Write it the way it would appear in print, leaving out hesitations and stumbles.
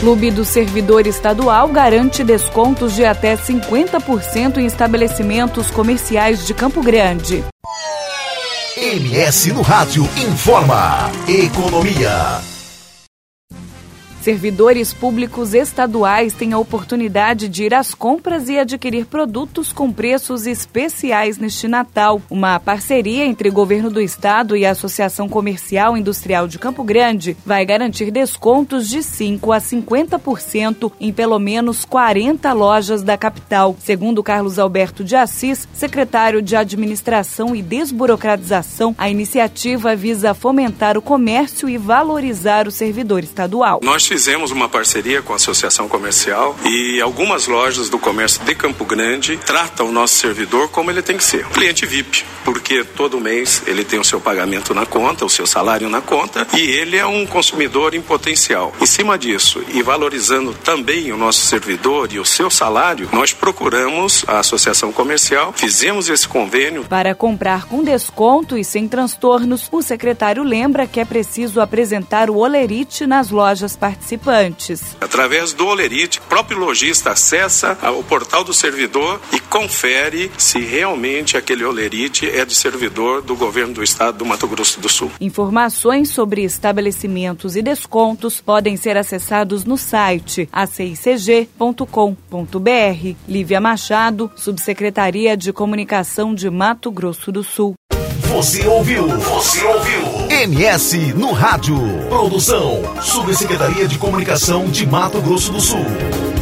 Clube do Servidor Estadual garante descontos de até 50% em estabelecimentos comerciais de Campo Grande. MS no Rádio informa Economia. Servidores públicos estaduais têm a oportunidade de ir às compras e adquirir produtos com preços especiais neste Natal. Uma parceria entre o Governo do Estado e a Associação Comercial e Industrial de Campo Grande vai garantir descontos de 5% a 50% em pelo menos 40 lojas da capital. Segundo Carlos Alberto de Assis, secretário de Administração e Desburocratização, a iniciativa visa fomentar o comércio e valorizar o servidor estadual. Nós fizemos uma parceria com a Associação Comercial e algumas lojas do comércio de Campo Grande tratam o nosso servidor como ele tem que ser, cliente VIP, porque todo mês ele tem o seu pagamento na conta, o seu salário na conta, e ele é um consumidor em potencial. Em cima disso, e valorizando também o nosso servidor e o seu salário, nós procuramos a Associação Comercial, fizemos esse convênio. Para comprar com desconto e sem transtornos, o secretário lembra que é preciso apresentar o holerite nas lojas participantes. Através do holerite, o próprio lojista acessa o portal do servidor e confere se realmente aquele holerite é de servidor do Governo do Estado do Mato Grosso do Sul. Informações sobre estabelecimentos e descontos podem ser acessados no site acicg.com.br. Lívia Machado, Subsecretaria de Comunicação de Mato Grosso do Sul. Você ouviu MS no Rádio. Produção, Subsecretaria de Comunicação de Mato Grosso do Sul.